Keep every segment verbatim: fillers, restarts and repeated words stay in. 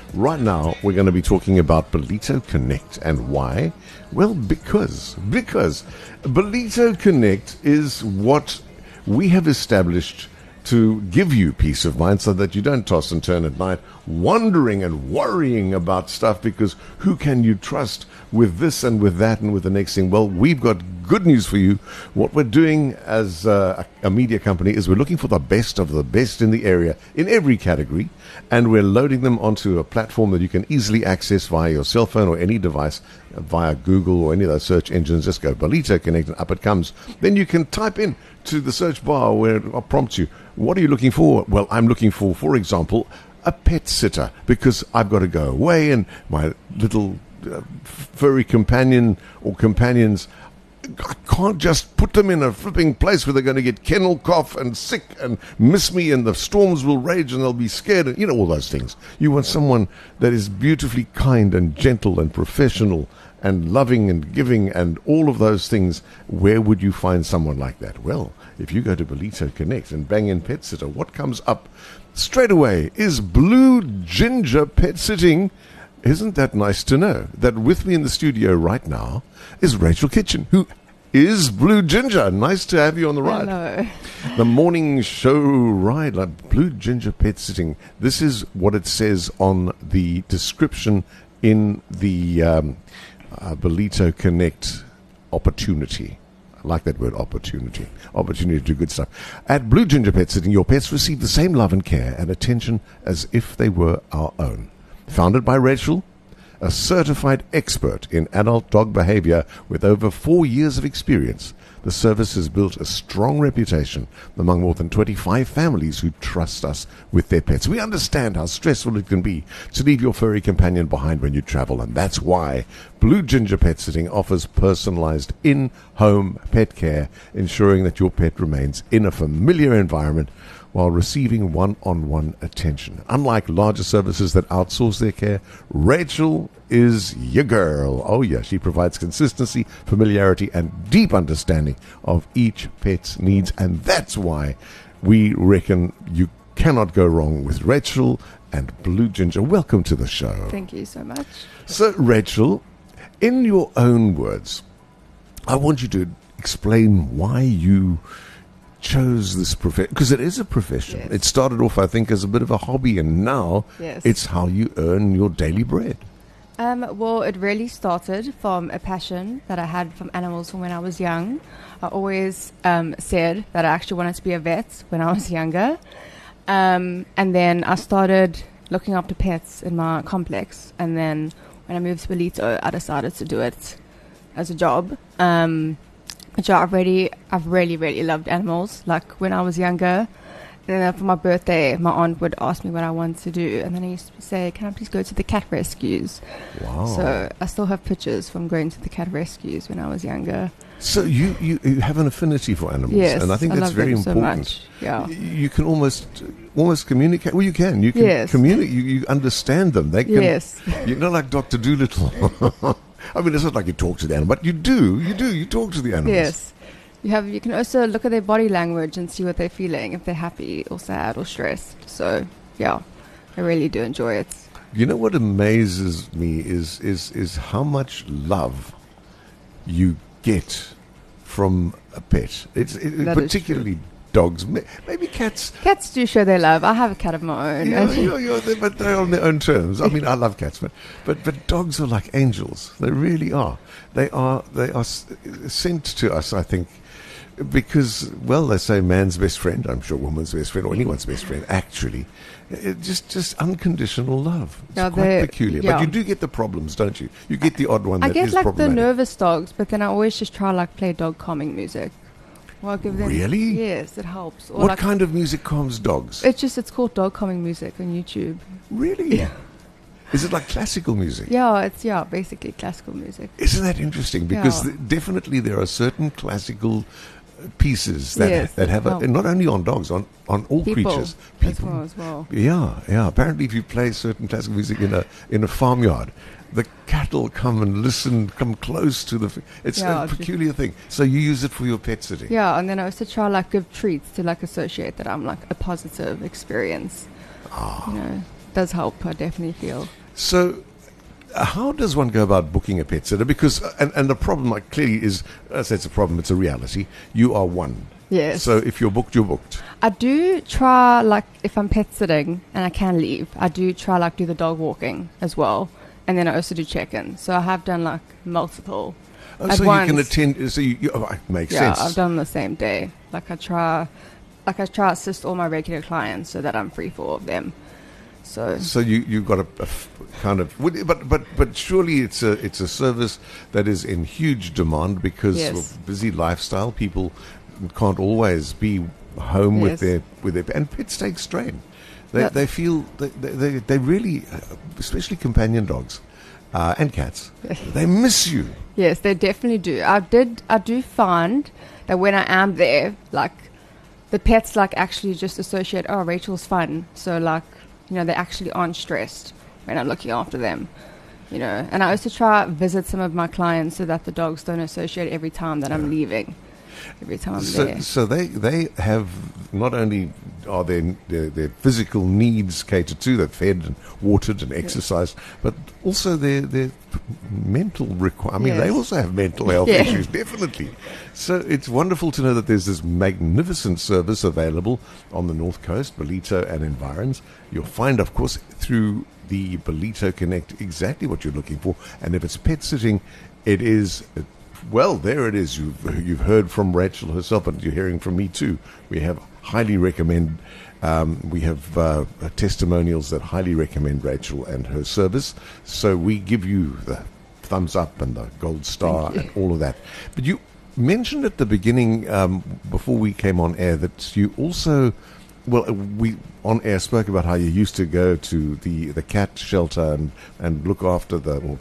Right now, we're going to be talking about Ballito Connect. And why? Well, because, because Ballito Connect is what we have established to give you peace of mind so that you don't toss and turn at night wondering and worrying about stuff, because who can you trust with this and with that and with the next thing? Well, we've got good news for you. What we're doing as a, a media company is we're looking for the best of the best in the area in every category, and we're loading them onto a platform that you can easily access via your cell phone or any device, via Google or any of those search engines. Just go Ballito Connect and up it comes. Then you can type in to the search bar where it prompts you, what are you looking for? Well, I'm looking for, for example, a pet sitter, because I've got to go away and my little uh, furry companion or companions, I can't just put them in a flipping place where they're going to get kennel cough and sick and miss me, and the storms will rage and they'll be scared, and you know, all those things. You want someone that is beautifully kind and gentle and professional and loving and giving and all of those things. Where would you find someone like that? Well, if you go to Ballito Connect and bang in pet sitter, what comes up straight away is Blue Ginger Pet Sitting. Isn't that nice to know that with me in the studio right now is Rachel Kitchen, who is Blue Ginger. Nice to have you on the ride. Hello. The morning show ride, like Blue Ginger Pet Sitting. This is what it says on the description in the um, uh, Ballito Connect opportunity. I like that word, opportunity. Opportunity to do good stuff. At Blue Ginger Pet Sitting, your pets receive the same love and care and attention as if they were our own. Founded by Rachel, a certified expert in adult dog behavior with over four years of experience, the service has built a strong reputation among more than twenty-five families who trust us with their pets. We understand how stressful it can be to leave your furry companion behind when you travel, and that's why Blue Ginger Pet Sitting offers personalized in-home pet care, ensuring that your pet remains in a familiar environment while receiving one-on-one attention. Unlike larger services that outsource their care, Rachel is your girl. Oh yeah, she provides consistency, familiarity, and deep understanding of each pet's needs, and that's why we reckon you cannot go wrong with Rachel and Blue Ginger. Welcome to the show. Thank you so much. So, Rachel, in your own words, I want you to explain why you chose this profession, because it is a profession. Yes. It started off, I think, as a bit of a hobby, and now Yes. it's how you earn your daily bread. Um, well, it really started from a passion that I had from animals from when I was young. I always um, said that I actually wanted to be a vet when I was younger. Um, and then I started looking after pets in my complex. And then when I moved to Ballito, I decided to do it as a job. Um, So I've really, I've really, really loved animals. Like when I was younger, and then for my birthday, my aunt would ask me what I wanted to do, and then I used to say, "Can I please go to the cat rescues?" Wow. So I still have pictures from going to the cat rescues when I was younger. So you, you, you have an affinity for animals, Yes, and I think I that's love very them so important. much. Yeah. Y- You can almost almost communicate. Well, you can. You can Yes. communicate. You, you understand them. They can. Yes. You're not like Doctor Doolittle. I mean, it's not like you talk to the animal, but you do. You do. You talk to the animals. Yes. You have. You can also look at their body language and see what they're feeling, if they're happy or sad or stressed. So, yeah, I really do enjoy it. You know what amazes me is is is how much love you get from a pet. It's it, That is particularly dogs, may- maybe cats. Cats do show their love. I have a cat of my own. Yeah, yeah, yeah, they, but they're on their own terms. I mean, I love cats, but, but but dogs are like angels. They really are. They are they are s- sent to us, I think, because, well, they say man's best friend. I'm sure woman's best friend or anyone's best friend. Actually, it just just unconditional love. It's Yeah, quite they- peculiar. yeah. But you do get the problems, don't you? You get the odd one I that get is like the problematic. nervous dogs, but then I always just try like play dog calming music. Well, I'll give them. Really? Yes, it helps. Or What like, kind of music calms dogs? It's just it's called dog calming music on YouTube. Really? Yeah. Is it like classical music? Yeah, it's yeah basically classical music. Isn't that interesting? Because Yeah. th- definitely there are certain classical uh, pieces that Yes, that have a, help. not only on dogs, on, on all People creatures. as well as well. Yeah, yeah. Apparently, if you play certain classical music in a in a farmyard, the cattle come and listen, come close to the. F- it's Yeah, a it's peculiar thing. So you use it for your pet sitting. Yeah, and then I also try like give treats to like associate that I'm like a positive experience. Ah. You know, does help. I definitely feel. So, uh, how does one go about booking a pet sitter? Because, uh, and, and the problem like, clearly is, I say it's a problem, it's a reality. You are one. Yes. So if you're booked, you're booked. I do try, like, if I'm pet sitting and I can leave, I do try, like, do the dog walking as well. And then I also do check-in. So I have done, like, multiple. Oh, at so once. you can attend, so you, you oh, it makes Yeah, sense. I've done the same day. Like, I try, like, I try to assist all my regular clients so that I'm free for all of them. So, So you you've got a, a f- kind of, would- but but but surely it's a it's a service that is in huge demand because Yes. of busy lifestyle. People can't always be home with Yes. their with their and pets take strain. They Yeah. they feel they they they, they really, uh, especially companion dogs uh, and cats, they miss you. yes, they definitely do. I did, I do find that when I am there, like, the pets, like, actually just associate, oh, Rachel's fun. So, like, you know, they actually aren't stressed when I'm looking after them, you know. And I also try to visit some of my clients so that the dogs don't associate every time that I'm leaving, every time I'm So, there. so they they have not only are their, their their physical needs catered to, they're fed and watered and exercised, but also their their mental require. I mean, Yes. they also have mental health Yeah. issues, definitely. So it's wonderful to know that there's this magnificent service available on the North Coast, Ballito and environs. You'll find, of course, through the Ballito Connect exactly what you're looking for, and if it's pet sitting, it is. Well, there it is. You've, you've heard from Rachel herself, and you're hearing from me too. We have highly recommend. Um, we have uh, testimonials that highly recommend Rachel and her service. So we give you the thumbs up and the gold star and all of that. But you mentioned at the beginning, um, before we came on air, that you also, well, we on air spoke about how you used to go to the, the cat shelter and, and look after the, or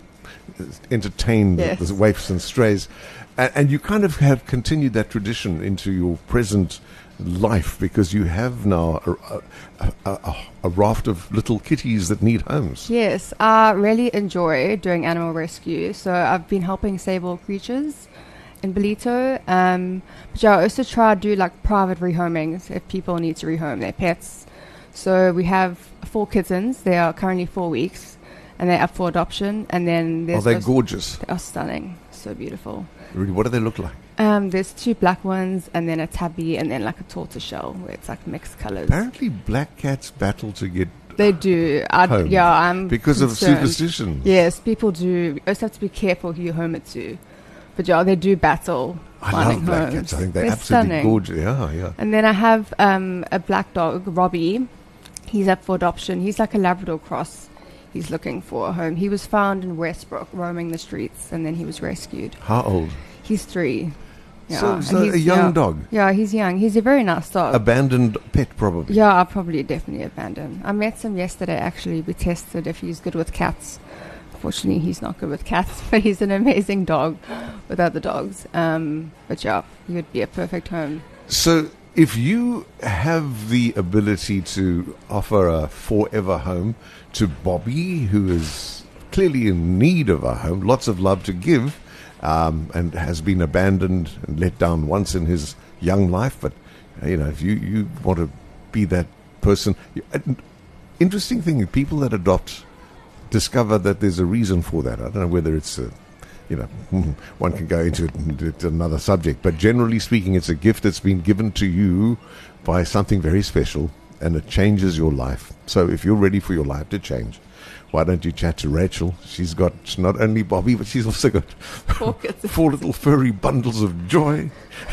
entertain Yes. the, the waifs and strays. And, and you kind of have continued that tradition into your present life because you have now a, a, a, a raft of little kitties that need homes. Yes, I really enjoy doing animal rescue. So I've been helping save all creatures in Ballito. Um, but yeah, I also try to do like private rehomings if people need to rehome their pets. So we have four kittens. They are currently four weeks and they're up for adoption. And then Are there's they those- gorgeous? They are stunning. So beautiful. Really, what do they look like? Um, there's two black ones and then a tabby and then like a tortoiseshell where it's like mixed colors. Apparently, black cats battle to get They do. I, home yeah, I'm because of concerned. superstition. Yes, people do. You also have to be careful who you home it to. But yeah, they do battle I finding love black homes. cats. I think they're, They're absolutely stunning. gorgeous. Yeah, yeah. And then I have um, a black dog, Robbie. He's up for adoption. He's like a Labrador cross. He's looking for a home. He was found in Westbrook, roaming the streets, and then he was rescued. How old? He's three. Yeah. So, and so he's- a young yeah. dog, Yeah, he's young. He's a very nice dog. abandoned pet, probably. Yeah, I'll probably definitely abandon. I met him yesterday, actually. We tested if he's good with cats. Fortunately, he's not good with cats, but he's an amazing dog with other dogs. Um, but yeah, he would be a perfect home. So, if you have the ability to offer a forever home to Bobby, who is clearly in need of a home, lots of love to give, um, and has been abandoned and let down once in his young life, but uh, you know, if you, you want to be that person, you, uh, interesting thing, people that adopt discover that there's a reason for that. I don't know whether it's a, you know, one can go into it and it's another subject, but generally speaking, it's a gift that's been given to you by something very special, and it changes your life. So if you're ready for your life to change, why don't you chat to Rachel? She's got not only Bobby, but she's also got Four kittens. four little furry bundles of joy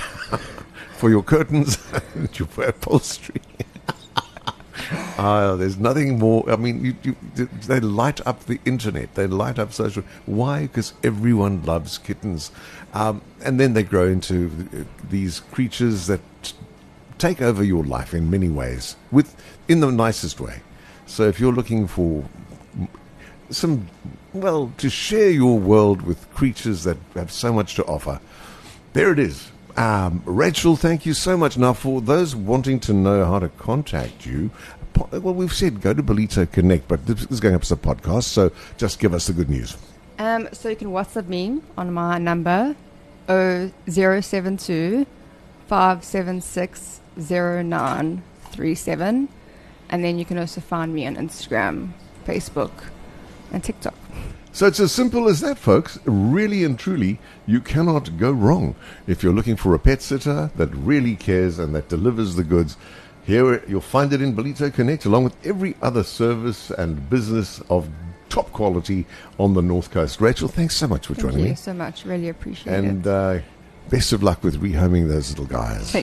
for your curtains and your upholstery. Uh, there's nothing more. I mean, you, you, they light up the internet. They light up social. Why? Because everyone loves kittens. Um, and then they grow into th- these creatures that t- take over your life in many ways, with in the nicest way. So if you're looking for some, well, to share your world with creatures that have so much to offer, there it is. Um, Rachel, thank you so much. Now, for those wanting to know how to contact you, po- well, we've said go to Ballito Connect, but this is going up as a podcast, so just give us the good news. Um, so you can WhatsApp me on my number oh zero seven two five seven six zero nine three seven, and then you can also find me on Instagram, Facebook, and TikTok. So it's as simple as that, folks. Really and truly, you cannot go wrong. If you're looking for a pet sitter that really cares and that delivers the goods, here you'll find it in Ballito Connect, along with every other service and business of top quality on the North Coast. Rachel, thanks so much for Thank joining you me. so much. Really appreciate And it. uh, best of luck with rehoming those little guys.